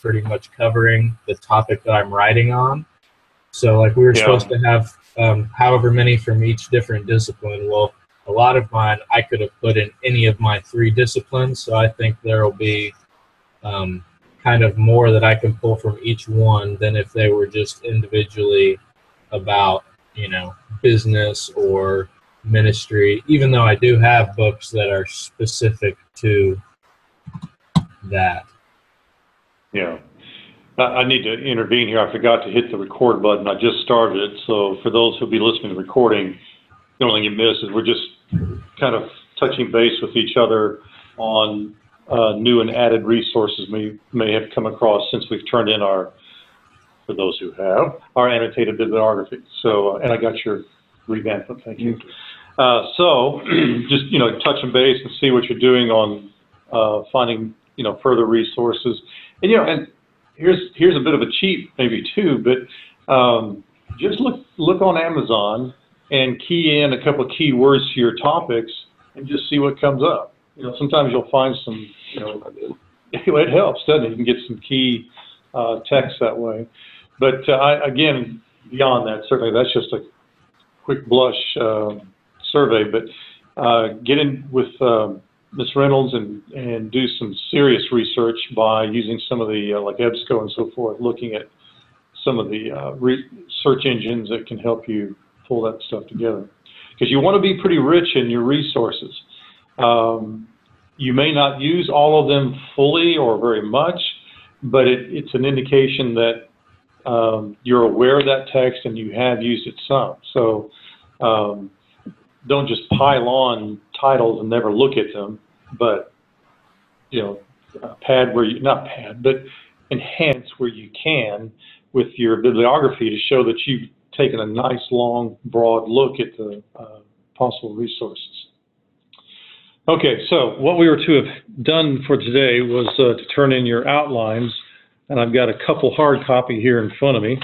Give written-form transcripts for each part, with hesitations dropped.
pretty much covering the topic that I'm writing on. So like we were supposed to have however many from each different discipline. Well, a lot of mine I could have put in any of my 3 disciplines, so I think there will be kind of more that I can pull from each one than if they were just individually about, business or ministry, even though I do have books that are specific to that. Yeah. I need to intervene here. I forgot to hit the record button. I just started it. So for those who'll be listening to the recording, the only thing you miss is we're just kind of touching base with each other on new and added resources we may have come across since we've turned in for those who have, our annotated bibliography. So, and I got your revamp, thank you. So just, touching base and see what you're doing on finding, further resources. And, and here's a bit of a cheat maybe too, but just look on Amazon and key in a couple of key words to your topics and just see what comes up. Sometimes you'll find some, it helps, doesn't it? You can get some key text that way. But again, beyond that, certainly that's just a quick blush survey, but get in with Ms. Reynolds and do some serious research by using some of the, like EBSCO and so forth, looking at some of the search engines that can help you pull that stuff together. Because you want to be pretty rich in your resources. You may not use all of them fully or very much, but it's an indication that you're aware of that text and you have used it some. So don't just pile on titles and never look at them, but pad where you, not pad, but enhance where you can with your bibliography to show that you've taken a nice, long, broad look at the possible resources. Okay, so what we were to have done for today was to turn in your outlines, and I've got a couple hard copy here in front of me.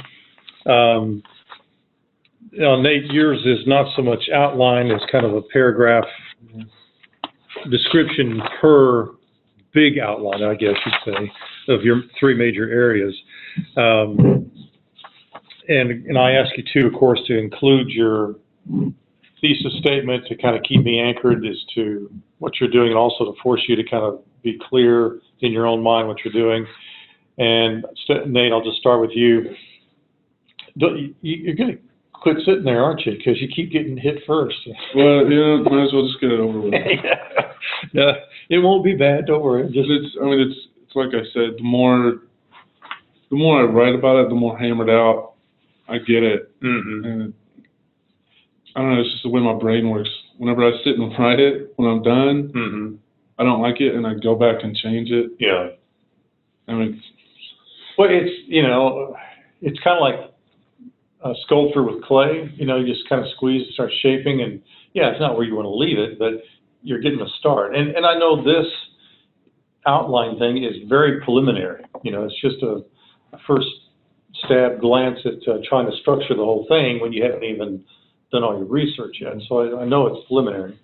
Nate, yours is not so much outline as kind of a paragraph description per big outline, I guess you'd say, of your 3 major areas. And I ask you too, of course, to include your thesis statement to kind of keep me anchored as to what you're doing and also to force you to kind of be clear in your own mind what you're doing. And Nate, I'll just start with you. You're going to quit sitting there, aren't you? Because you keep getting hit first. Well, might as well just get it over with. Yeah, it won't be bad. Don't worry. It's like I said. The more I write about it, the more hammered out I get it. Mm-hmm. And I don't know. It's just the way my brain works. Whenever I sit and write it, when I'm done, mm-hmm. I don't like it, and I go back and change it. Yeah. Well, it's kind of like a sculpture with clay. You just kind of squeeze and start shaping, and it's not where you want to leave it, but you're getting a start. And I know this outline thing is very preliminary. It's just a first stab glance at trying to structure the whole thing when you haven't even done all your research yet. So I know it's preliminary.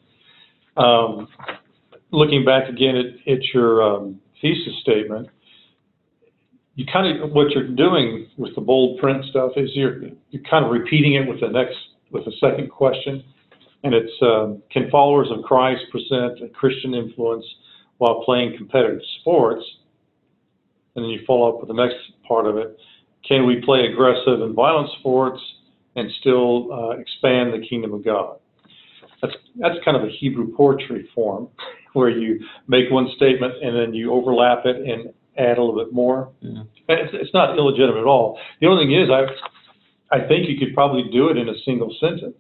Looking back again at your thesis statement, you kind of, what you're doing with the bold print stuff is you're kind of repeating it with the second question. And it's, can followers of Christ present a Christian influence while playing competitive sports? And then you follow up with the next part of it. Can we play aggressive and violent sports and still expand the kingdom of God? That's kind of a Hebrew poetry form where you make one statement and then you overlap it and add a little bit more. Yeah. It's not illegitimate at all. The only thing is, I think you could probably do it in a single sentence.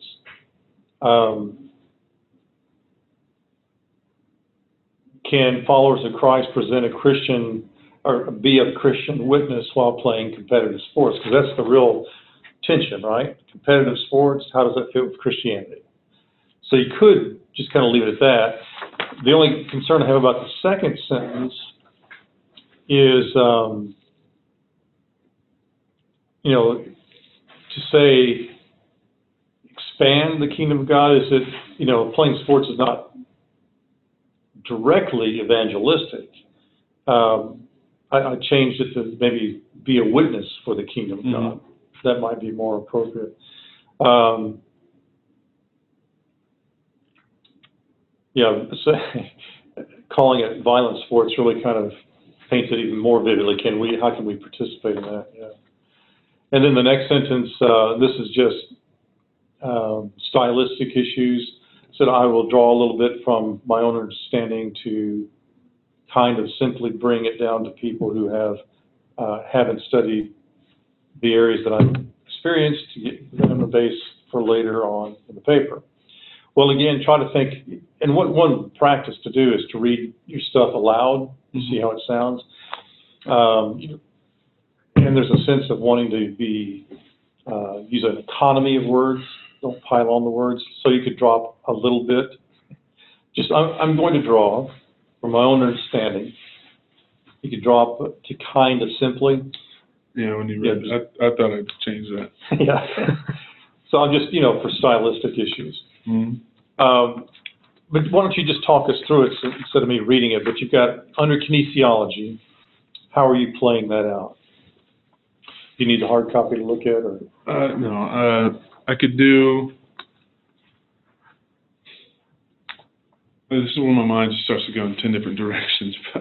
Can followers of Christ present a Christian or be a Christian witness while playing competitive sports? Because that's the real tension, right? Competitive sports, how does that fit with Christianity? So you could just kind of leave it at that. The only concern I have about the second sentence is, to say expand the kingdom of God, is that, playing sports is not directly evangelistic. I changed it to maybe be a witness for the kingdom of God. That might be more appropriate. Yeah, so calling it violent sports really kind of paints it even more vividly. How can we participate in that? Yeah. And then the next sentence, this is just stylistic issues. Said I will draw a little bit from my own understanding to kind of simply bring it down to people who haven't studied the areas that I've experienced to get them a base for later on in the paper. Well, again, try to think, and one practice to do is to read your stuff aloud and see how it sounds. And there's a sense of wanting to use an economy of words. Don't pile on the words. So you could drop a little bit. I'm going to draw from my own understanding. You could drop to kind of simply. Yeah, when you read it, I thought I'd change that. Yeah. So I'm just, for stylistic issues. But why don't you just talk us through it instead of me reading it? But you've got under kinesiology, how are you playing that out? Do you need the hard copy to look at, or? No, I could do. This is where my mind just starts to go in 10 different directions. But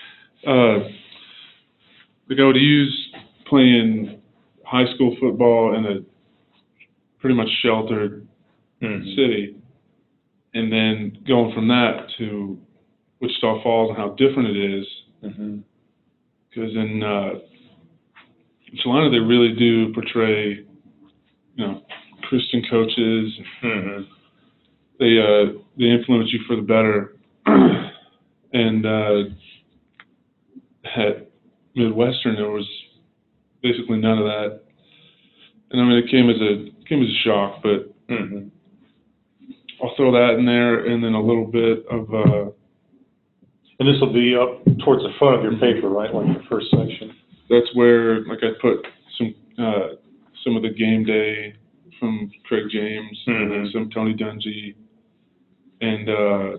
like I would use playing high school football in a pretty much sheltered city, and then going from that to Wichita Falls and how different it is. Because in Salina, they really do portray, Christian coaches. They influence you for the better. And at Midwestern, there was basically none of that. And I mean, it came as a shock, but I'll throw that in there, and then a little bit of. And this will be up towards the front of your paper, right? Like the first section. That's where, like, I put some of the game day from Craig James, and some Tony Dungy, and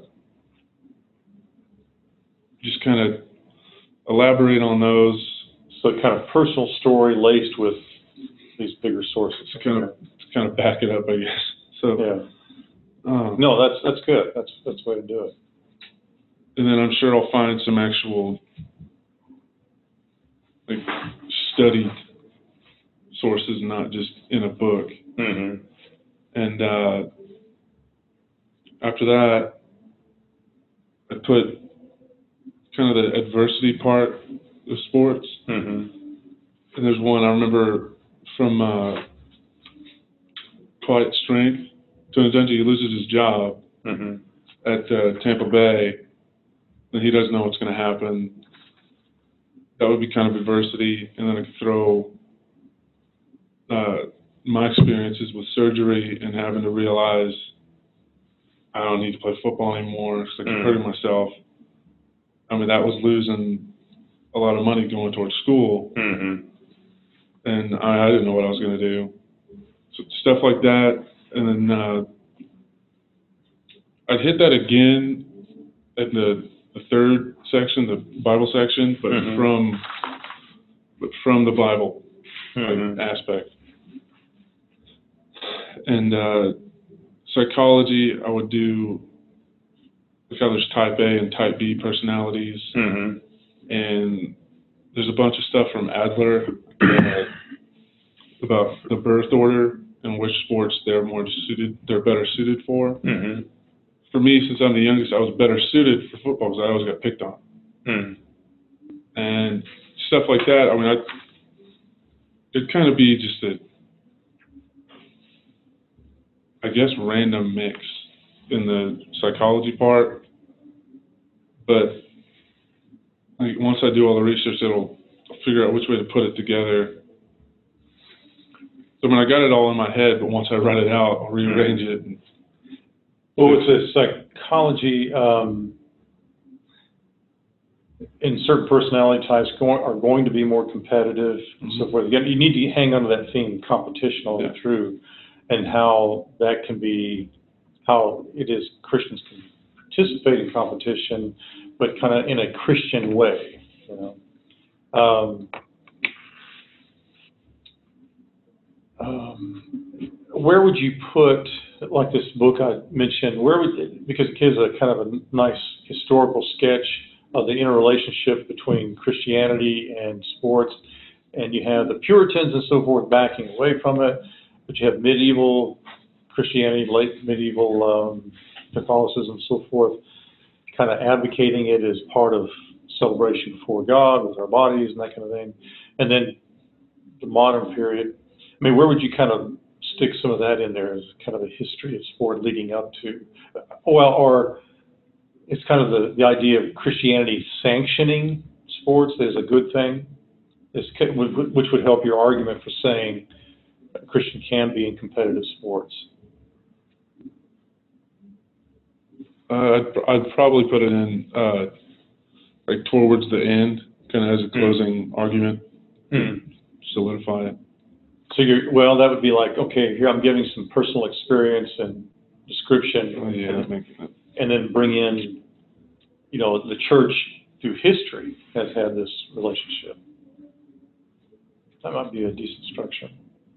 just kind of elaborate on those. So kind of personal story laced with these bigger sources. To kind of back it up, I guess. So yeah. No, that's good. That's the way to do it. And then I'm sure I'll find some actual, like, studied sources, not just in a book. And after that, I put kind of the adversity part of sports. And there's one I remember from Quiet Strength. Tony Dungy loses his job at Tampa Bay, and he doesn't know what's going to happen. That would be kind of adversity. And then I could throw my experiences with surgery and having to realize I don't need to play football anymore because I keep hurting myself. I mean, that was losing a lot of money going towards school. And I didn't know what I was going to do. So stuff like that. And then I'd hit that again at the third section, the Bible section, but from the Bible aspect. And psychology, I would do, like how there's type A and type B personalities, and there's a bunch of stuff from Adler about the birth order and which sports they're better suited for. For me, since I'm the youngest, I was better suited for football because I always got picked on. And stuff like that, I mean, it'd kind of be just I guess, random mix in the psychology part. But like, once I do all the research, I'll figure out which way to put it together. So I mean, I got it all in my head, but once I write it out, I'll rearrange it. Well, it's a psychology in certain personality types are going to be more competitive and so forth. You need to hang on to that theme, competition all the way through, and how that can be, how it is Christians can participate in competition, but kind of in a Christian way, Where would you put, like this book I mentioned, because it gives a kind of a nice historical sketch of the interrelationship between Christianity and sports, and you have the Puritans and so forth backing away from it, but you have medieval Christianity, late medieval Catholicism and so forth, kind of advocating it as part of celebration before God with our bodies and that kind of thing. And then the modern period, I mean, where would you kind of stick some of that in there as kind of a history of sport leading up to, well, or it's kind of the idea of Christianity sanctioning sports as a good thing, which would help your argument for saying a Christian can be in competitive sports. I'd probably put it in like towards the end, kind of as a closing argument, solidify it. So that would be like, okay, here I'm giving some personal experience and description, and then bring in, the church through history has had this relationship. That might be a decent structure.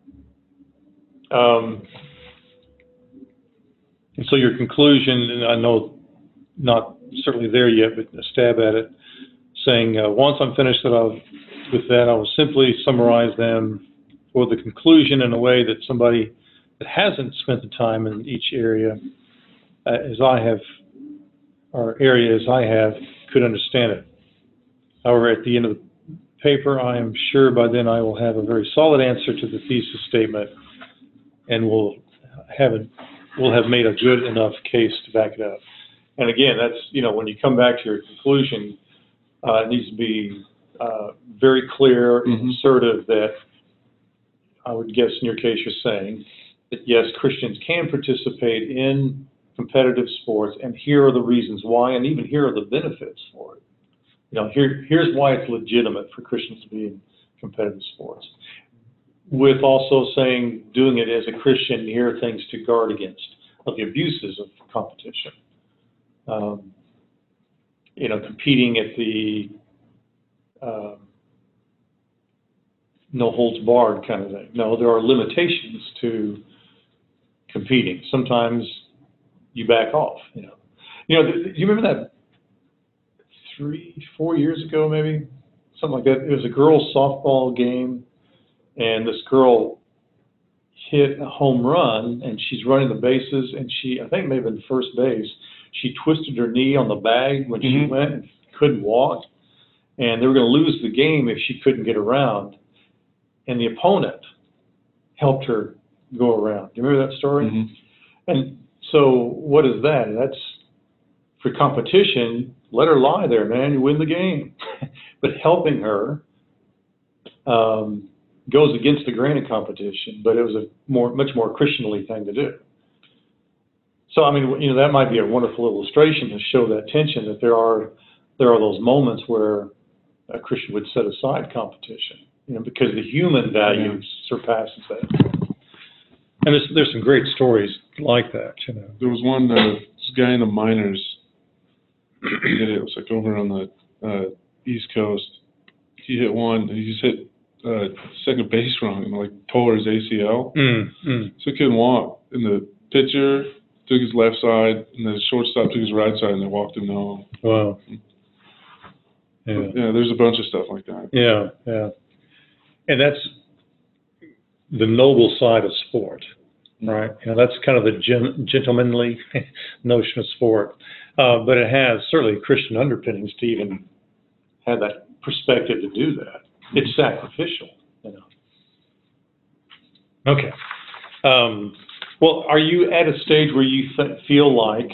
And so your conclusion, and I know not certainly there yet, but a stab at it, saying once I'm finished with that, I will simply summarize them for the conclusion in a way that somebody that hasn't spent the time in each area as I have, or area as I have, could understand it. However, at the end of the paper, I am sure by then I will have a very solid answer to the thesis statement, and we'll have made a good enough case to back it up. And again, that's, when you come back to your conclusion, it needs to be very clear and assertive that, I would guess in your case you're saying that yes, Christians can participate in competitive sports, and here are the reasons why, and even here are the benefits for it. Here's why it's legitimate for Christians to be in competitive sports. With also saying, doing it as a Christian, here are things to guard against, of the abuses of competition. Competing at the no holds barred kind of thing. No, there are limitations to competing. Sometimes you back off. Do you remember that 3-4 years ago, maybe something like that? It was a girls' softball game, and this girl hit a home run, and she's running the bases, and I think maybe in first base, she twisted her knee on the bag when she went and couldn't walk, and they were going to lose the game if she couldn't get around, and the opponent helped her go around. Do you remember that story? And so what is that? That's for competition. Let her lie there, man. You win the game. But helping her goes against the grain of competition, but it was a much more Christianly thing to do. So, I mean, that might be a wonderful illustration to show that tension, that there are those moments where a Christian would set aside competition, because the human value surpasses that. And there's some great stories like that, There was one, this guy in the minors, it was like over on the East Coast. He hit one, and he just hit second base wrong and tore his ACL. So he couldn't walk. And the pitcher took his left side, and the shortstop took his right side, and they walked him home. Wow. Yeah. Yeah, there's a bunch of stuff like that. Yeah. And that's the noble side of sport, right? That's kind of the gentlemanly notion of sport. But it has certainly Christian underpinnings to even have that perspective to do that. It's sacrificial, Okay. Well, are you at a stage where you feel like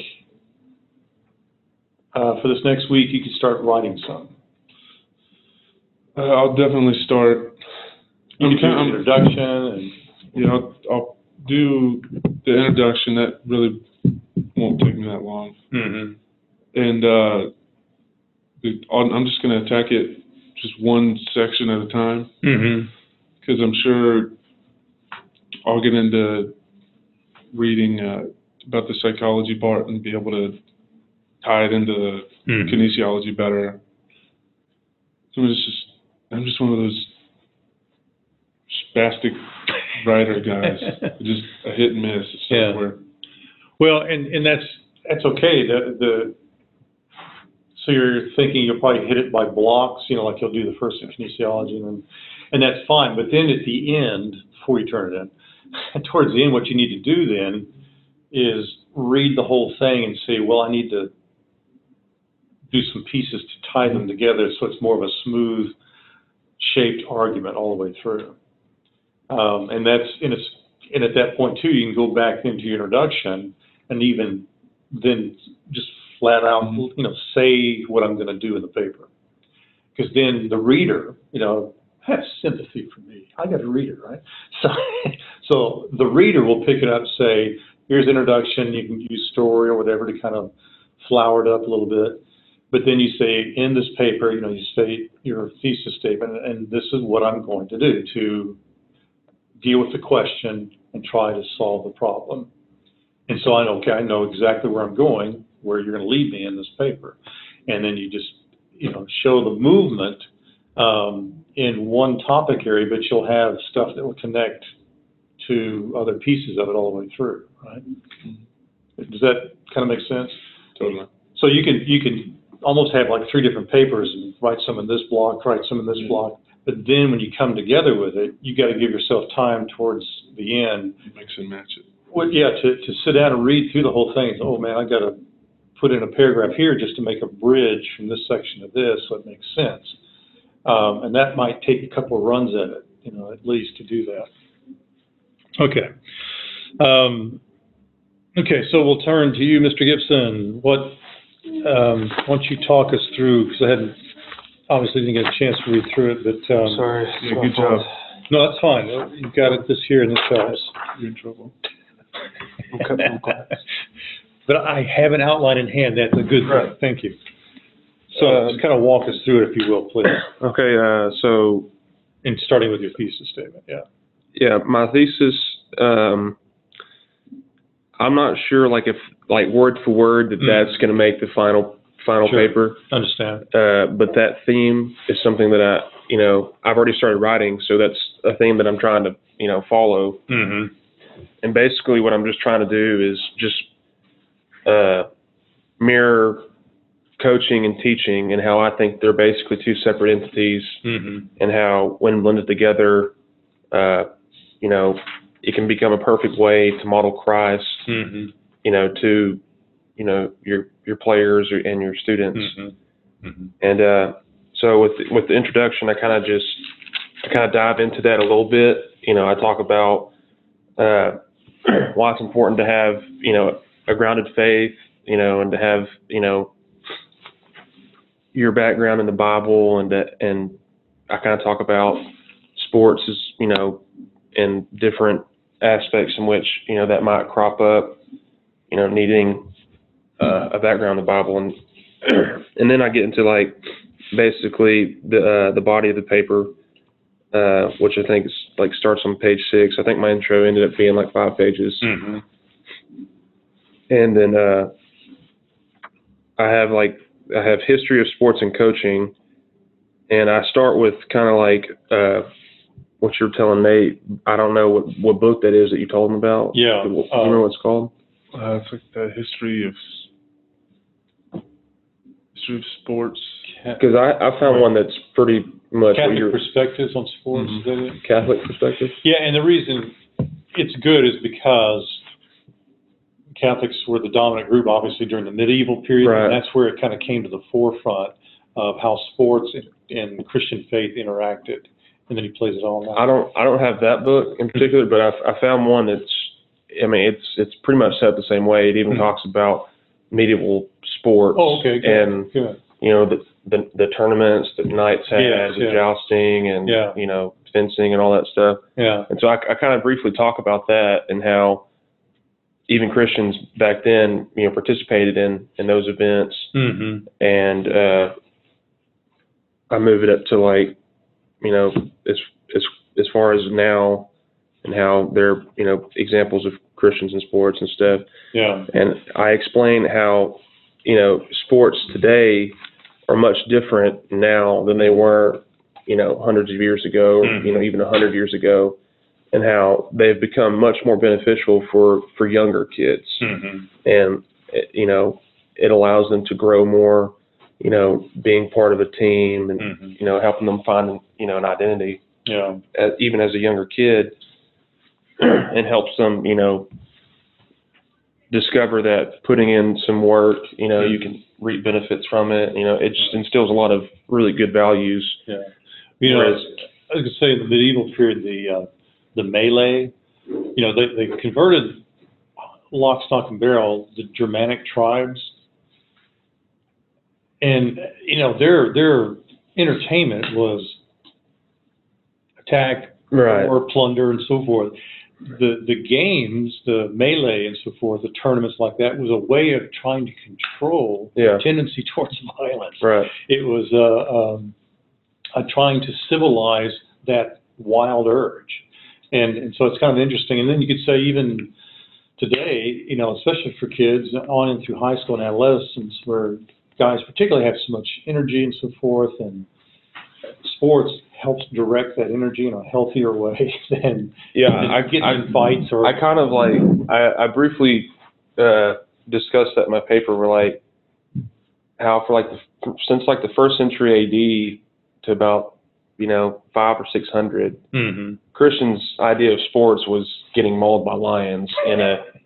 for this next week you can start writing some? I'll definitely start. You can do an introduction, and I'll do the introduction. That really won't take me that long. And I'm just going to attack it just one section at a time, because I'm sure I'll get into reading about the psychology part and be able to tie it into the kinesiology better. So I'm just I'm just one of those spastic writer guys. Just a hit and miss. Yeah. Well, and that's okay. So you're thinking you'll probably hit it by blocks, like you'll do the first in kinesiology, and that's fine. But then at the end, before you turn it in, towards the end, what you need to do then is read the whole thing and say, well, I need to do some pieces to tie them together so it's more of a smooth shaped argument all the way through. And at that point too, you can go back into your introduction and even then just flat out, say what I'm going to do in the paper. Because then the reader, has sympathy for me. I got a reader, right? So the reader will pick it up and say, here's introduction. You can use story or whatever to kind of flower it up a little bit. But then you say, in this paper, you state your thesis statement, and this is what I'm going to do to deal with the question and try to solve the problem. And so I know exactly where I'm going, where you're going to lead me in this paper. And then you just, show the movement in one topic area, but you'll have stuff that will connect to other pieces of it all the way through, right? Does that kind of make sense? Totally. So you can almost have like 3 different papers and write some in this block, write some in this block. But then when you come together with it, you got to give yourself time towards the end. Mix and match it. Well, yeah, to sit down and read through the whole thing. Oh man, I got to put in a paragraph here just to make a bridge from this section to this, so it makes sense. And that might take a couple of runs at it, at least to do that. Okay. Okay, so we'll turn to you, Mr. Gibson. Why don't you talk us through, because I obviously didn't get a chance to read through it, but... Sorry. Yeah, good job. No, that's fine. You've got it this here and this helps. You're in trouble. But I have an outline in hand. That's a good thing. Thank you. So just kind of walk us through it, if you will, please. Okay, so... And starting with your thesis statement, yeah. Yeah, my thesis, I'm not sure, if word for word, that's going to make the final sure. Paper. Understand. But that theme is something that I've already started writing, so that's a theme that I'm trying to, follow. Mm-hmm. And basically what I'm just trying to do is just mirror coaching and teaching and how I think they're basically 2 separate entities, mm-hmm. and how when blended together, it can become a perfect way to model Christ, mm-hmm. To, your players and your students. Mm-hmm. Mm-hmm. And so with the introduction, I kind of dive into that a little bit. I talk about why it's important to have, a grounded faith, and to have, your background in the Bible, and I kind of talk about sports as, in different aspects in which, that might crop up, needing a background in the Bible. And then I get into basically the body of the paper, which I think is starts on page 6. I think my intro ended up being 5 pages. Mm-hmm. And then I have history of sports and coaching, and I start with kind of what you're telling Nate. I don't know what book that is that you told him about. Yeah. Do you remember what it's called? It's the history of sports. Because I found one that's pretty much Catholic Perspectives on Sports. Mm-hmm. Is that it? Catholic Perspective? Yeah, and the reason it's good is because Catholics were the dominant group, obviously, during the medieval period, right. And that's where it kind of came to the forefront of how sports and Christian faith interacted. And then he plays it all out. I don't have that book in particular, but I found one that's, it's pretty much set the same way. It even mm-hmm. talks about medieval sports. Oh, okay, good. And good. The tournaments that knights had, the jousting, and fencing and all that stuff. Yeah. And so I kind of briefly talk about that and how even Christians back then, participated in those events. Mm-hmm. And I move it up to as far as now, and how they're examples of Christians in sports and stuff. Yeah. And I explain how sports today are much different now than they were hundreds of years ago, or, even 100 years ago, and how they've become much more beneficial for younger kids. And, it allows them to grow more, being part of a team and, helping them find, an identity, even as a younger kid, and helps them, discover that putting in some work, you can reap benefits from it. It just instills a lot of really good values. Yeah. I was going to say in the medieval period, the Malay, they converted lock, stock, and barrel, the Germanic tribes. And, their entertainment was attack, or plunder, and so forth. The games, the melee and so forth, the tournaments like that, was a way of trying to control the tendency towards violence. Right. It was trying to civilize that wild urge. And so it's kind of interesting. And then you could say even today, especially for kids on and through high school and adolescence, where guys particularly have so much energy and so forth, and sports helps direct that energy in a healthier way than getting in fights. Or I kind of I briefly discussed that in my paper, where how for since the first century AD to about 500 or 600, Christians' idea of sports was getting mauled by lions in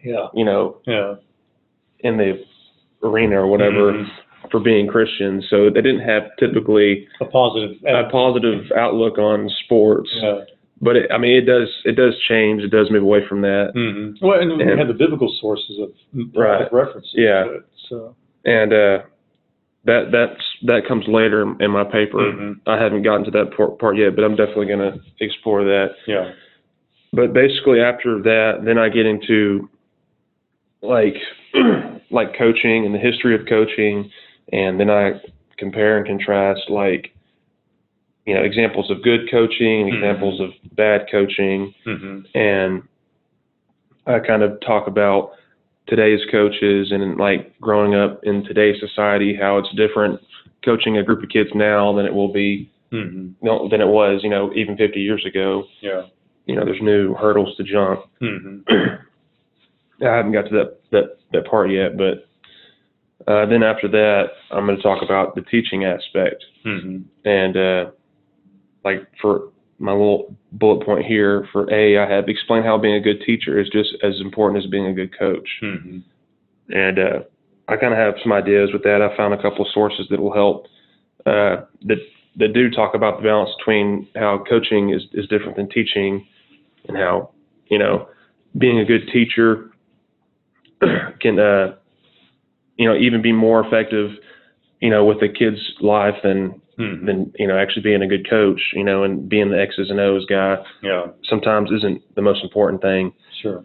in the arena or whatever. For being Christian, so they didn't have typically a positive outlook on sports. Yeah. But it does change. It does move away from that. Well, and we have the biblical sources of references. Yeah. To it, so. And that comes later in my paper. I haven't gotten to that part yet, but I'm definitely going to explore that. Yeah. But basically, after that, then I get into coaching and the history of coaching. And then I compare and contrast, examples of good coaching and examples of bad coaching. And I kind of talk about today's coaches and growing up in today's society, how it's different coaching a group of kids now than it will be, than it was, even 50 years ago. Yeah. There's new hurdles to jump. I haven't got to that part yet, but then after that, I'm going to talk about the teaching aspect. And for my little bullet point here, for A, I have explained how being a good teacher is just as important as being a good coach. And I kind of have some ideas with that. I found a couple of sources that will help that do talk about the balance between how coaching is different than teaching, and how being a good teacher can even be more effective, with a kid's life than actually being a good coach, and being the X's and O's guy. Yeah. Sometimes isn't the most important thing. Sure.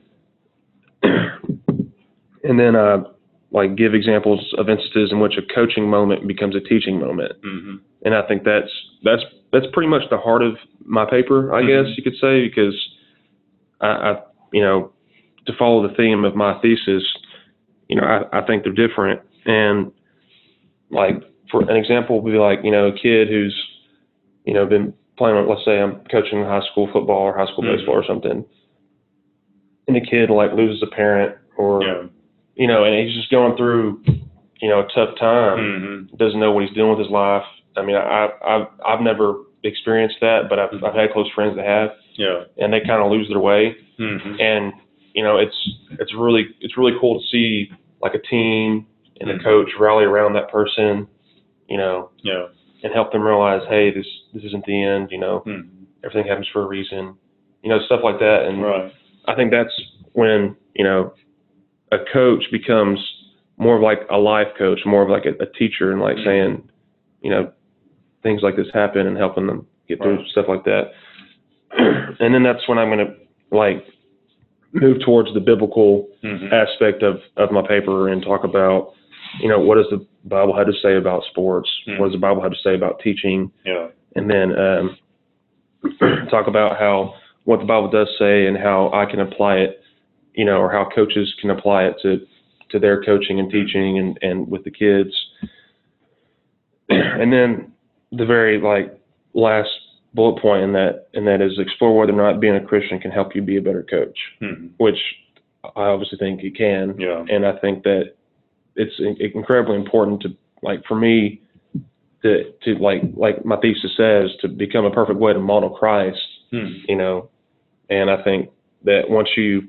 And then give examples of instances in which a coaching moment becomes a teaching moment. And I think that's pretty much the heart of my paper, I guess you could say, because I to follow the theme of my thesis, I think they're different. And for an example would be a kid who's, been playing, let's say I'm coaching high school football or high school baseball or something, and the kid loses a parent or, and he's just going through, a tough time, doesn't know what he's doing with his life. I mean, I've never experienced that, but I've had close friends that have, and they kind of lose their way. And, it's really cool to see a team and a coach rally around that person, and help them realize, hey, this isn't the end, everything happens for a reason, stuff like that. And I think that's when, a coach becomes more of a life coach, more of a teacher, and saying, things like this happen and helping them get through stuff like that. And then that's when I'm going to move towards the biblical aspect of my paper and talk about, what does the Bible have to say about sports? What does the Bible have to say about teaching? Yeah. And then talk about what the Bible does say and how I can apply it, or how coaches can apply it to their coaching and teaching and with the kids. And then the very last bullet point, and that is explore whether or not being a Christian can help you be a better coach, which I obviously think it can. Yeah. And I think that it's incredibly important to, like, for me, to like my thesis says, to become a perfect way to model Christ, you know. And I think that once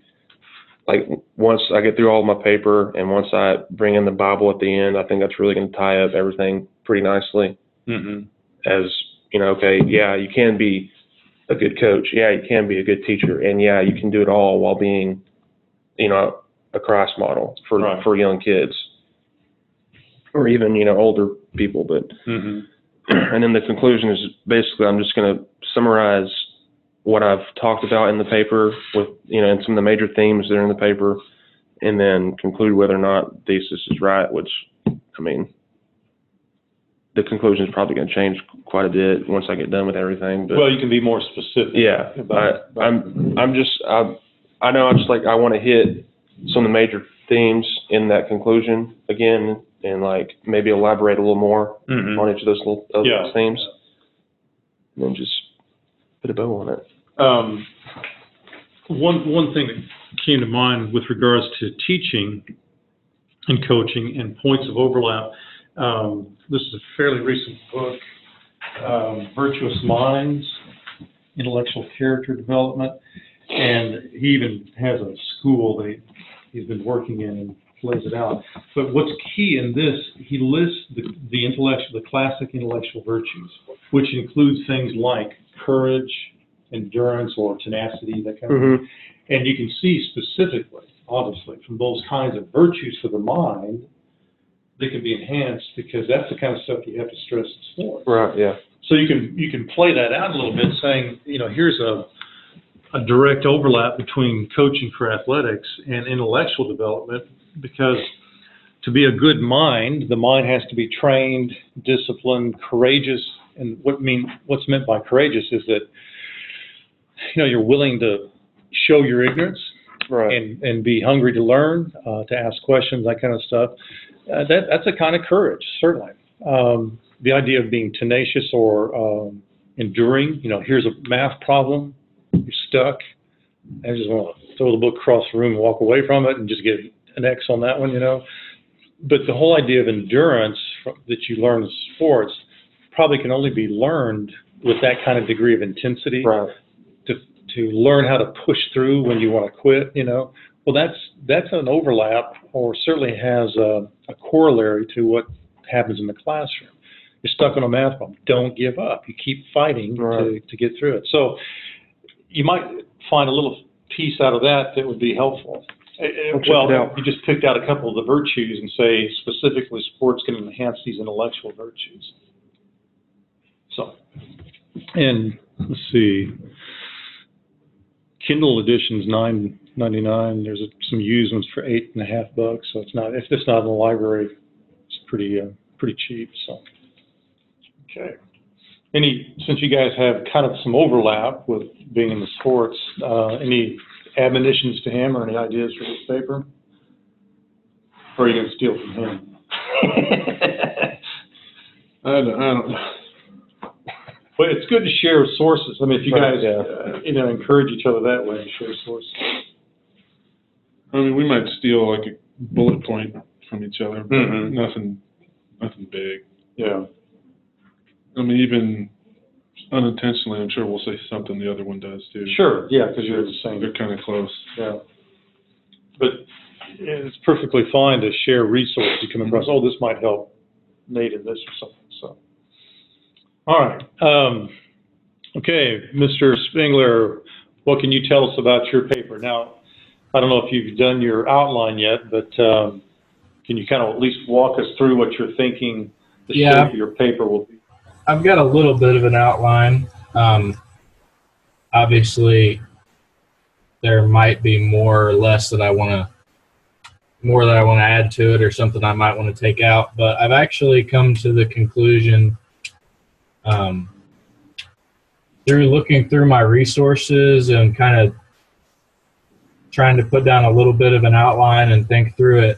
I get through all of my paper and once I bring in the Bible at the end, I think that's really going to tie up everything pretty nicely. As, you know, okay, yeah, you can be a good coach. Yeah, you can be a good teacher. And yeah, you can do it all while being, you know, a Christ model for young kids or even, you know, older people. But, and then the conclusion is basically, I'm just going to summarize what I've talked about in the paper with, you know, and some of the major themes that are in the paper, and then conclude whether or not the thesis is right, which, I mean, the conclusion is probably going to change quite a bit once I get done with everything. But, well, you can be more specific. Yeah. I know I want to hit some of the major themes in that conclusion again, and like maybe elaborate a little more on each of those little themes, and then just put a bow on it. One thing that came to mind with regards to teaching and coaching and points of overlap, this is a fairly recent book, Virtuous Minds, Intellectual Character Development, and he even has a school that he's been working in and lays it out. But what's key in this, he lists the classic intellectual virtues, which includes things like courage, endurance, or tenacity, that kind of thing. And you can see specifically, obviously, from those kinds of virtues for the mind, they can be enhanced, because that's the kind of stuff you have to stress in sports. Right, yeah. So you can play that out a little bit, saying, you know, here's a direct overlap between coaching for athletics and intellectual development, because to be a good mind, the mind has to be trained, disciplined, courageous. And what's meant by courageous is that, you know, you're willing to show your ignorance, and be hungry to learn, to ask questions, that kind of stuff. That's a kind of courage, certainly. The idea of being tenacious or enduring, you know, here's a math problem, you're stuck, I just want to throw the book across the room and walk away from it and just get an X on that one, you know. But the whole idea of endurance that you learn in sports probably can only be learned with that kind of degree of intensity. Right. To learn how to push through when you want to quit, you know. Well, that's an overlap, or certainly has a corollary to what happens in the classroom. You're stuck on a math problem. Don't give up. You keep fighting to get through it. So you might find a little piece out of that would be helpful. Well, you just picked out a couple of the virtues and say specifically sports can enhance these intellectual virtues. So, and let's see. Kindle edition's $9.99. There's some used ones for $8.50. So it's not, if it's not in the library, it's pretty cheap. So, okay. Since you guys have kind of some overlap with being in the sports, any admonitions to him or any ideas for this paper? Or are you going to steal from him? I don't know. But it's good to share sources. I mean, if you guys, you know, encourage each other that way, share sources. I mean, we might steal like a bullet point from each other, but nothing big. Yeah. I mean, even unintentionally, I'm sure we'll say something the other one does too. Sure, yeah, because you're the same. They're kind of close. Yeah. But it's perfectly fine to share resources you come across. Oh, this might help Nate in this or something. So, all right. Okay, Mr. Spengler, what can you tell us about your paper? Now, I don't know if you've done your outline yet, but can you kind of at least walk us through what you're thinking the shape of your paper will be? I've got a little bit of an outline. Obviously, there might be more or less that I want to add to it, or something I might want to take out. But I've actually come to the conclusion, through looking through my resources and kind of trying to put down a little bit of an outline and think through it.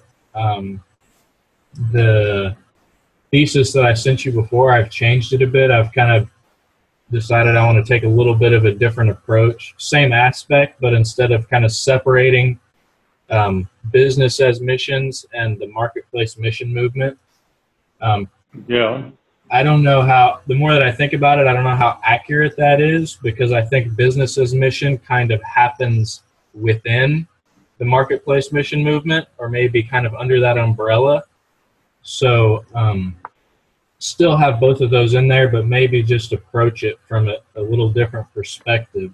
The thesis that I sent you before, I've changed it a bit. I've kind of decided I want to take a little bit of a different approach. Same aspect, but instead of kind of separating business as missions and the marketplace mission movement, Yeah. I don't know how, the more that I think about it, I don't know how accurate that is, because I think business as mission kind of happens within the marketplace mission movement, or maybe kind of under that umbrella. So still have both of those in there, but maybe just approach it from a little different perspective.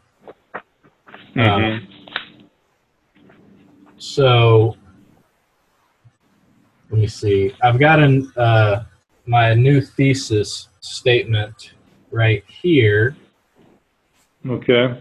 So let me see. I've got my new thesis statement right here. Okay.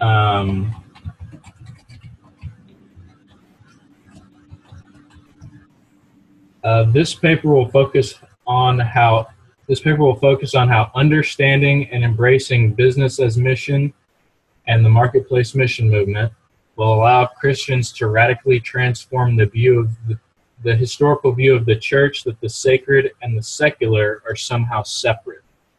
This paper will focus on how understanding and embracing business as mission and the marketplace mission movement will allow Christians to radically transform the view of the historical view of the church that the sacred and the secular are somehow separate.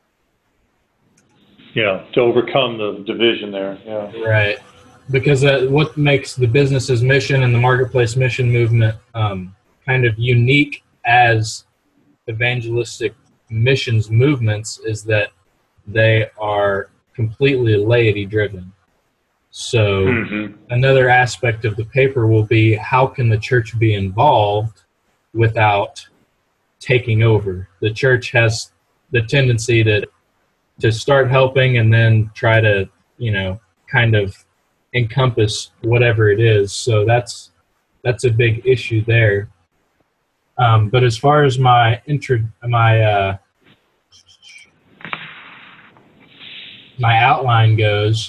Yeah, to overcome the division there. Yeah. Right. Because what makes the business as mission and the marketplace mission movement kind of unique as evangelistic missions movements is that they are completely laity driven. So another aspect of the paper will be, how can the church be involved without taking over? The church has the tendency to start helping and then try to, kind of encompass whatever it is. So that's a big issue there. But as far as my outline goes,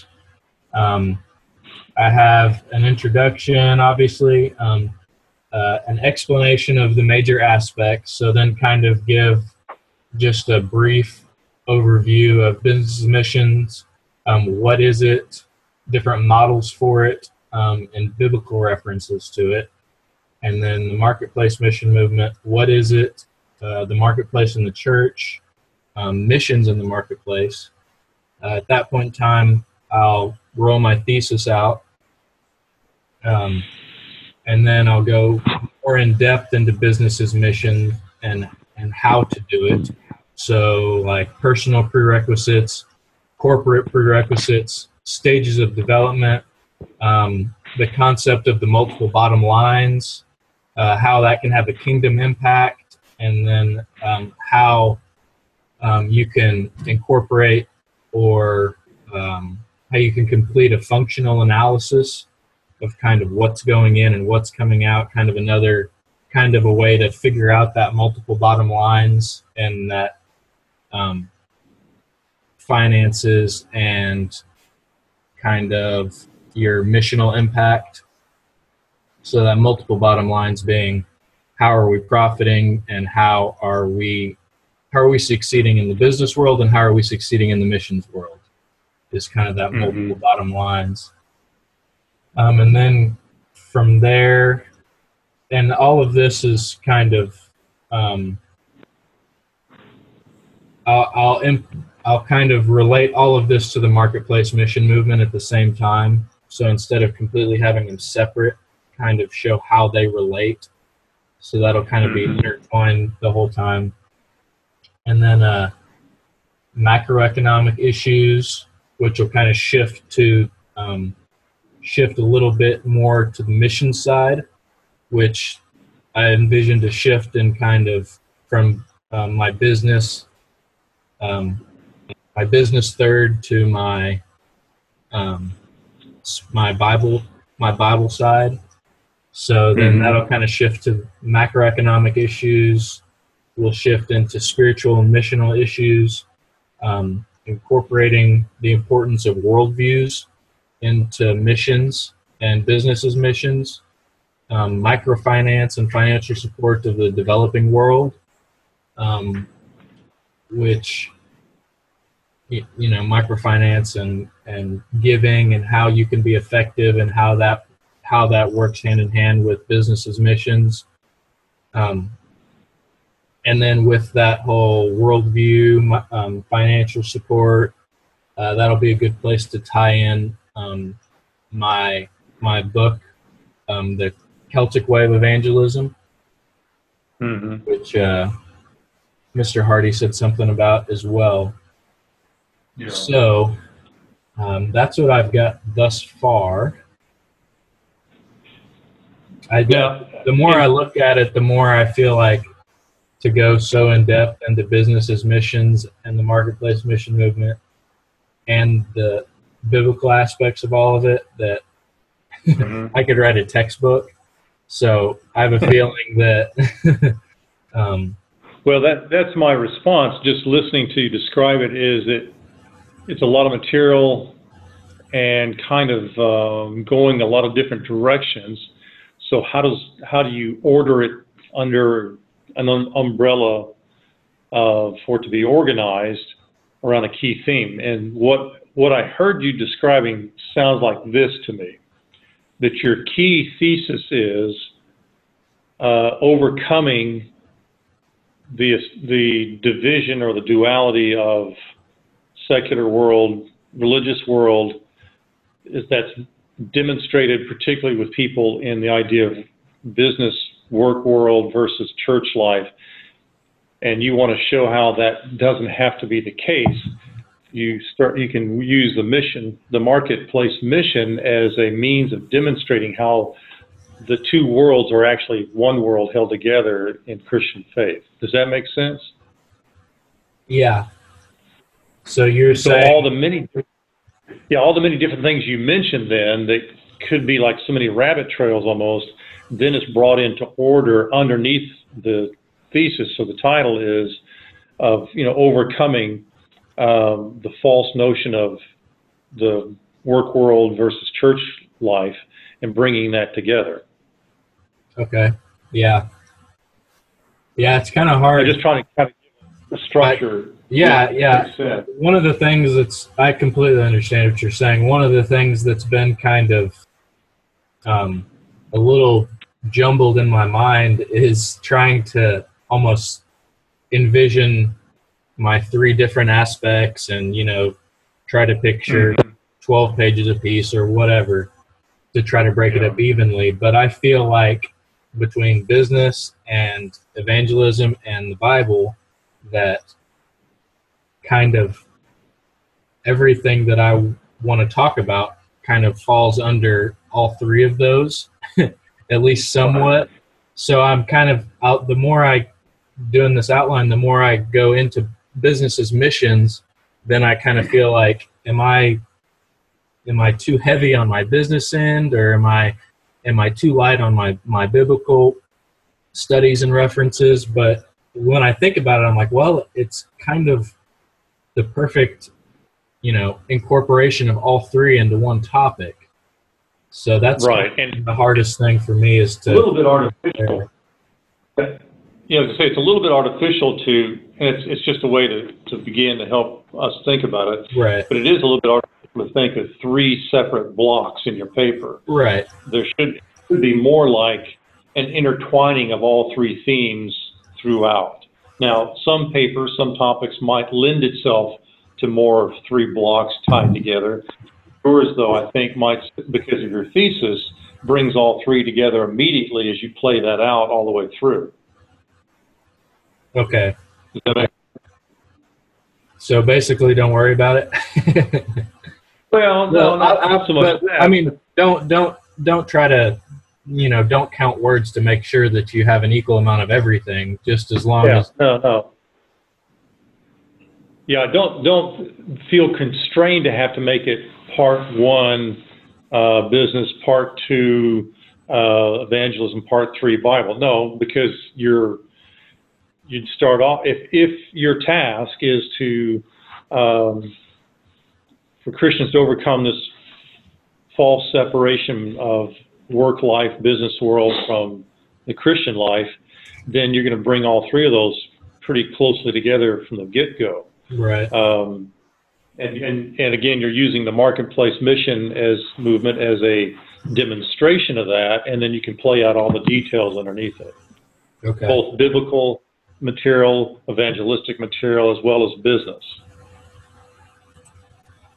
I have an introduction, obviously, an explanation of the major aspects, so then kind of give just a brief overview of business missions, what is it, different models for it, and biblical references to it. And then the marketplace mission movement, what is it, the marketplace in the church, missions in the marketplace. At that point in time, I'll roll my thesis out, and then I'll go more in depth into business as mission and how to do it. So like personal prerequisites, corporate prerequisites, stages of development, the concept of the multiple bottom lines, how that can have a kingdom impact, and then how you can incorporate or how you can complete a functional analysis of kind of what's going in and what's coming out, kind of another kind of a way to figure out that multiple bottom lines and that finances and kind of your missional impact. So that multiple bottom lines being, how are we profiting and how are we succeeding in the business world and how are we succeeding in the missions world, is kind of that multiple bottom lines. And then from there, and all of this is kind of, I'll kind of relate all of this to the marketplace mission movement at the same time. So instead of completely having them separate, kind of show how they relate. So that'll kind of be intertwined the whole time. And then macroeconomic issues, which will kind of shift a little bit more to the mission side, which I envision to shift in kind of from my business third to my Bible side. So then that'll kind of shift to macroeconomic issues. We'll shift into spiritual and missional issues, incorporating the importance of worldviews into missions and businesses missions, microfinance and financial support of the developing world, which, microfinance and giving and how you can be effective and how that works hand in hand with businesses missions. And then with that whole worldview, financial support, that'll be a good place to tie in my book, The Celtic Way of Evangelism, which Mr. Hardy said something about as well. Yeah. So that's what I've got thus far. The more I look at it, the more I feel like to go so in depth into business as missions and the marketplace mission movement and the biblical aspects of all of it that I could write a textbook. So I have a feeling that well, that's my response. Just listening to you describe it is that it's a lot of material and kind of going a lot of different directions. So how do you order it under an umbrella for it to be organized around a key theme? And what I heard you describing sounds like this to me, that your key thesis is overcoming the division or the duality of secular world, religious world, that's demonstrated particularly with people in the idea of business work world versus church life. And you want to show how that doesn't have to be the case. You can use the mission, the marketplace mission, as a means of demonstrating how the two worlds are actually one world held together in Christian faith. Does that make sense? Yeah. So you're saying all the many different things you mentioned then that could be like so many rabbit trails almost, then it's brought into order underneath the thesis. So the title is of, overcoming the false notion of the work world versus church life and bringing that together. Okay. Yeah. Yeah, it's kind of hard. I'm just trying to kind of give the structure. Yeah. One of the things I completely understand what you're saying. One of the things that's been kind of a little jumbled in my mind is trying to almost envision my three different aspects and, try to picture 12 pages a piece or whatever to try to break it up evenly. But I feel like between business and evangelism and the Bible, that kind of everything that I want to talk about kind of falls under all three of those, at least somewhat. So I'm kind of out, the more I doing this outline, the more I go into business as missions, then I kind of feel like, am I too heavy on my business end, or am I too light on my biblical studies and references? But when I think about it, I'm like, well, it's kind of the perfect, incorporation of all three into one topic. So that's right. And the hardest thing for me is to... A little bit artificial. To say it's a little bit artificial and it's just a way to begin to help us think about it. Right. But it is a little bit artificial to think of three separate blocks in your paper. Right. There should be more like an intertwining of all three themes throughout. Now, some papers, some topics might lend itself to more of three blocks tied together. Yours, though, I think might, because of your thesis, brings all three together immediately as you play that out all the way through. Okay. Does that make sense? So basically, don't worry about it. Well, no, not so much. But, I mean, don't try to, don't count words to make sure that you have an equal amount of everything. Just as long as no. Yeah, don't feel constrained to have to make it part one business, part two evangelism, part three Bible. No, because you'd start off if your task is to for Christians to overcome this false separation of work life, business world from the Christian life, then you're going to bring all three of those pretty closely together from the get-go. Right. And again, you're using the marketplace mission movement as a demonstration of that, and then you can play out all the details underneath it. Okay. Both biblical material, evangelistic material, as well as business.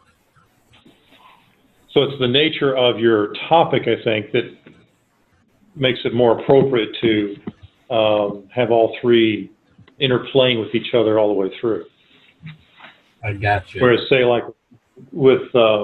So it's the nature of your topic, I think, that makes it more appropriate to have all three interplaying with each other all the way through. I got you. Whereas, say, like with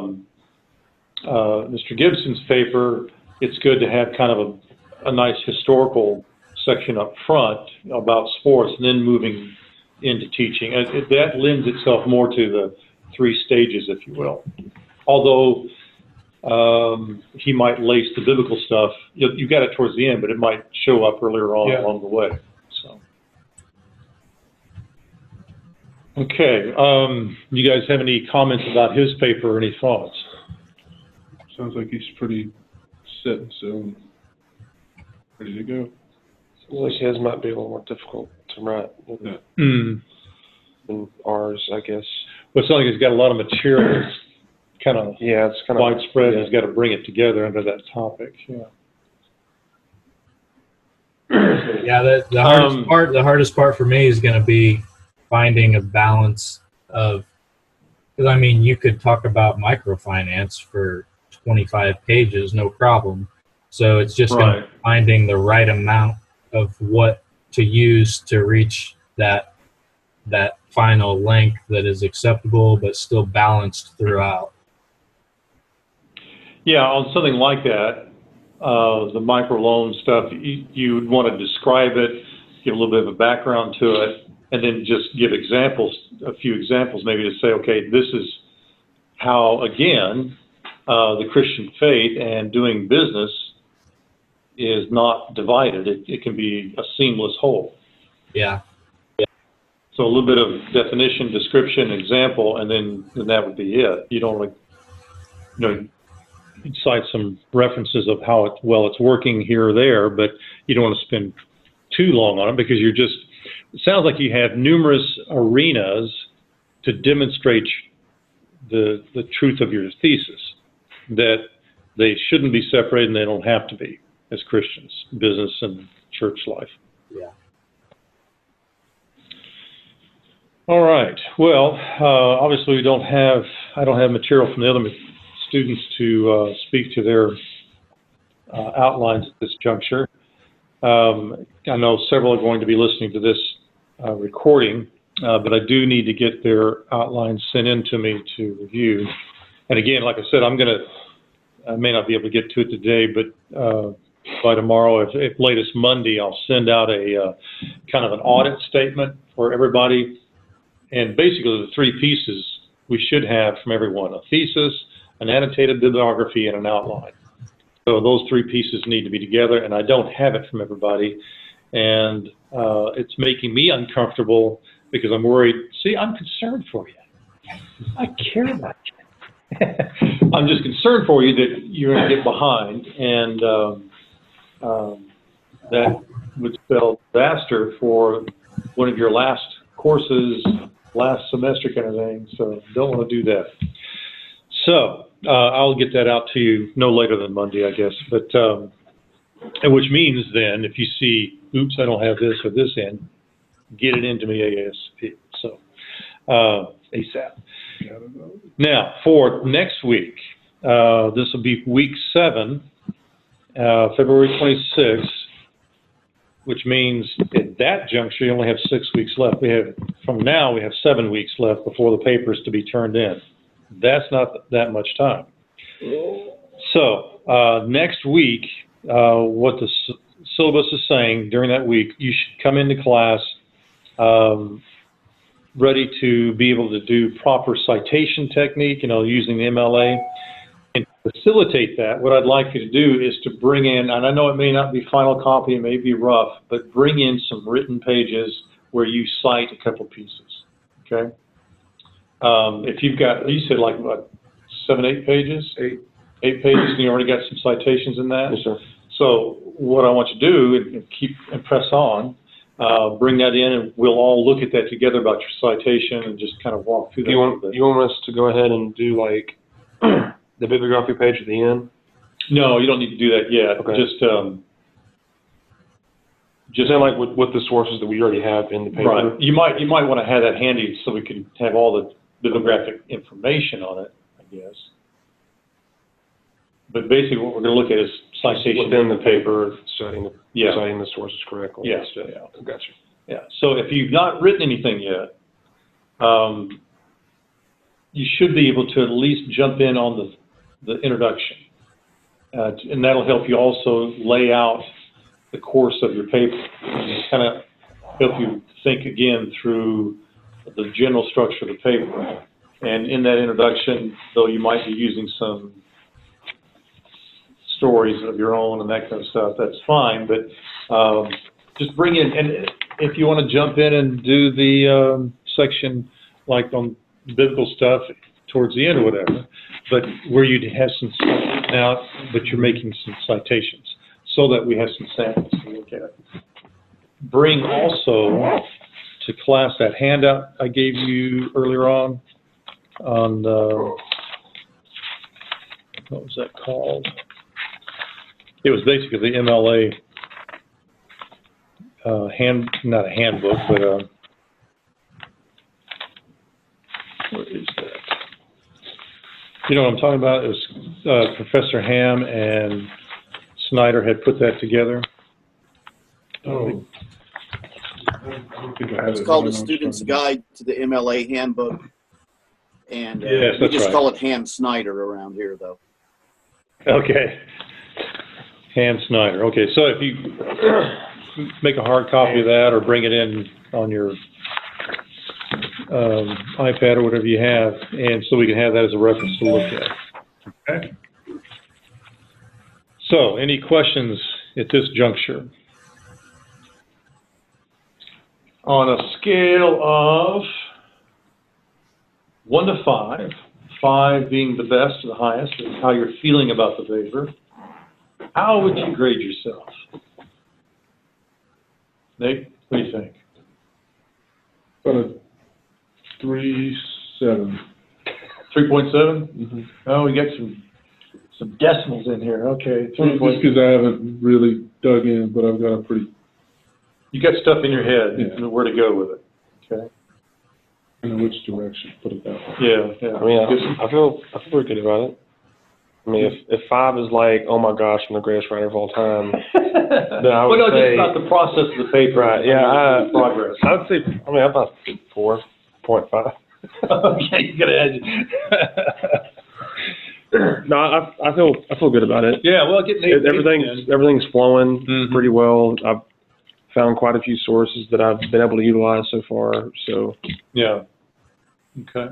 Mr. Gibson's paper, it's good to have kind of a nice historical section up front about sports and then moving into teaching. That lends itself more to the three stages, if you will. Although he might lace the biblical stuff. You got it towards the end, but it might show up earlier on along the way. So, okay. You guys have any comments about his paper or any thoughts? Sounds like he's pretty set in stone, ready to go. Seems like his might be a little more difficult to write than ours, I guess. Well, it sounds like he's got a lot of material that's kind of it's kind of widespread. He's got to bring it together under that topic. Yeah, the hardest part for me is going to be finding a balance of, because I mean, you could talk about microfinance for 25 pages, no problem. So it's just finding the right amount of what to use to reach that final length that is acceptable but still balanced throughout. Yeah, on something like that, the microloan stuff, you would want to describe it, give a little bit of a background to it, and then just give examples, a few examples, maybe to say, okay, this is how, again, the Christian faith and doing business is not divided. It can be a seamless whole. Yeah. So a little bit of definition, description, example, and then that would be it. You don't cite some references of how it's working here or there, but you don't want to spend too long on it because it sounds like you have numerous arenas to demonstrate the truth of your thesis, that they shouldn't be separated and they don't have to be as Christians, business and church life. Yeah. All right. Well, obviously I don't have material from the other students to speak to their outlines at this juncture. I know several are going to be listening to this recording, but I do need to get their outlines sent in to me to review. And again, like I said, I may not be able to get to it today, but by tomorrow, if latest Monday, I'll send out a kind of an audit statement for everybody. And basically the three pieces we should have from everyone: a thesis, an annotated bibliography, and an outline. So those three pieces need to be together, and I don't have it from everybody. And it's making me uncomfortable because I'm worried. See, I'm concerned for you. I care about you. I'm just concerned for you that you're going to get behind, and that would spell disaster for one of your last courses, last semester kind of thing. So don't want to do that. So I'll get that out to you no later than Monday, I guess. But and which means then, if you see, oops, I don't have this or this in, get it into me ASAP. So ASAP. Now for next week, this will be week 7, February 26th, which means at that juncture you only have 6 weeks left. We have 7 weeks left before the paper is to be turned in. That's not that much time. So next week, what the syllabus is saying during that week, you should come into class ready to be able to do proper citation technique, using the MLA. And to facilitate that, what I'd like you to do is to bring in, and I know it may not be final copy, it may be rough, but bring in some written pages where you cite a couple pieces, okay? If you've got, you said like what, 7, 8 pages? 8 pages, and you already got some citations in that? Yes, sir. So what I want you to do and press on, bring that in, and we'll all look at that together about your citation and just kind of walk through that. You want us to go ahead and do like the bibliography page at the end? No, you don't need to do that yet. Okay. Just then, like with the sources that we already have in the paper. Right. You might want to have that handy so we can have all the bibliographic information on it, I guess. But basically what we're going to look at is citation. Within the paper, citing Yeah. the sources correctly. Yeah. Gotcha. Yeah. So if you've not written anything yet, you should be able to at least jump in on the introduction. And that'll help you also lay out the course of your paper. And kind of help you think again through the general structure of the paper. And in that introduction, though you might be using some stories of your own and that kind of stuff, that's fine. But just bring in, and if you want to jump in and do the section like on biblical stuff towards the end or whatever, but where you'd have some stuff out, but you're making some citations so that we have some samples to look at. Bring also to class that handout I gave you earlier on what was that called? It was basically the MLA not a handbook, but where is that? You know what I'm talking about? It was Professor Ham and Snyder had put that together. Oh. I don't think I have it. It's called A Student's Guide to the MLA Handbook. And Yes, we that's just right. call it Ham Snyder around here, though. Okay. Ham Snyder. Okay, so if you make a hard copy of that or bring it in on your iPad or whatever you have, and so we can have that as a reference to look at. Okay. So, any questions at this juncture? On a scale of 1 to 5, 5 being the best or the highest, is how you're feeling about the paper, how would you grade yourself? Nate, what do you think? About a 3.7. 3.7? Mm-hmm. Oh, we got some decimals in here. Okay. 3. Just because I haven't really dug in, but I've got a pretty, You got stuff in your head, Yeah. and where to go with it. Okay. I know which direction, put it that way. Yeah, yeah. I mean, I feel pretty good about it. I mean, if 5 is like, oh my gosh, I'm the greatest writer of all time, then I would well, no, say, just about the process of the paper. right? Yeah, progress. I would say, I mean, I'm about 4.5. Okay, you gotta add. No, I feel good about it. Yeah, well, get Nate. Everything's flowing Mhm. pretty well. I've found quite a few sources that I've been able to utilize so far. So Yeah. Okay.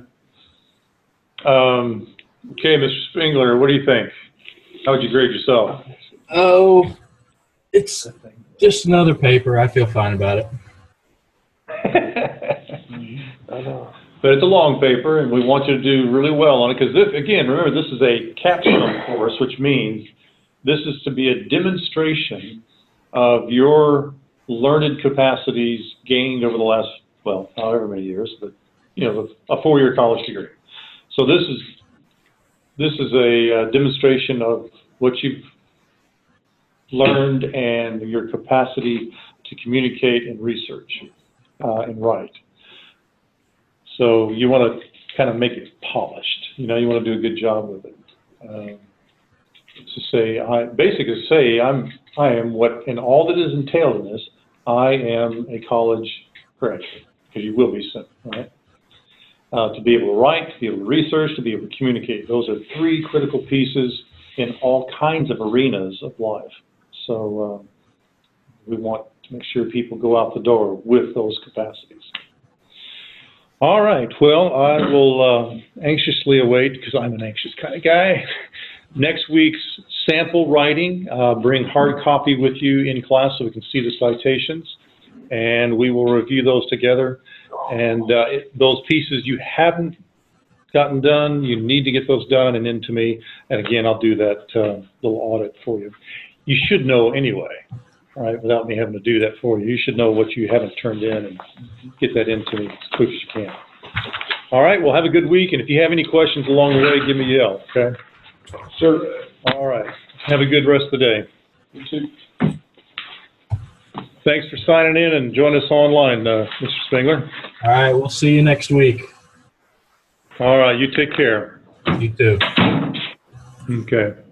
Okay, Mr. Spengler, what do you think? How would you grade yourself? Oh, it's just another paper. I feel fine about it. I know. But it's a long paper, and we want you to do really well on it, because this, again, remember, this is a capstone course, which means this is to be a demonstration of your learned capacities gained over the last, well, however many years, but, you know, a 4-year college degree. So this is a demonstration of what you've learned and your capacity to communicate and research and write. So you want to kind of make it polished. You know, you want to do a good job with it. To say, basically say, I am what, in all that is entailed in this, I am a college graduate, because you will be soon, right? To be able to write, to be able to research, to be able to communicate. Those are 3 critical pieces in all kinds of arenas of life. So we want to make sure people go out the door with those capacities. All right, well, I will anxiously await, because I'm an anxious kind of guy, next week's sample writing. Bring hard copy with you in class so we can see the citations, and we will review those together. And those pieces you haven't gotten done, you need to get those done and into me. And again, I'll do that little audit for you. You should know anyway, right, without me having to do that for you. You should know what you haven't turned in and get that into me as quick as you can. All right, well, have a good week. And if you have any questions along the way, give me a yell, okay? Sure. All right. Have a good rest of the day. You too. Thanks for signing in and joining us online, Mr. Spengler. All right, we'll see you next week. All right, you take care. You too. Okay.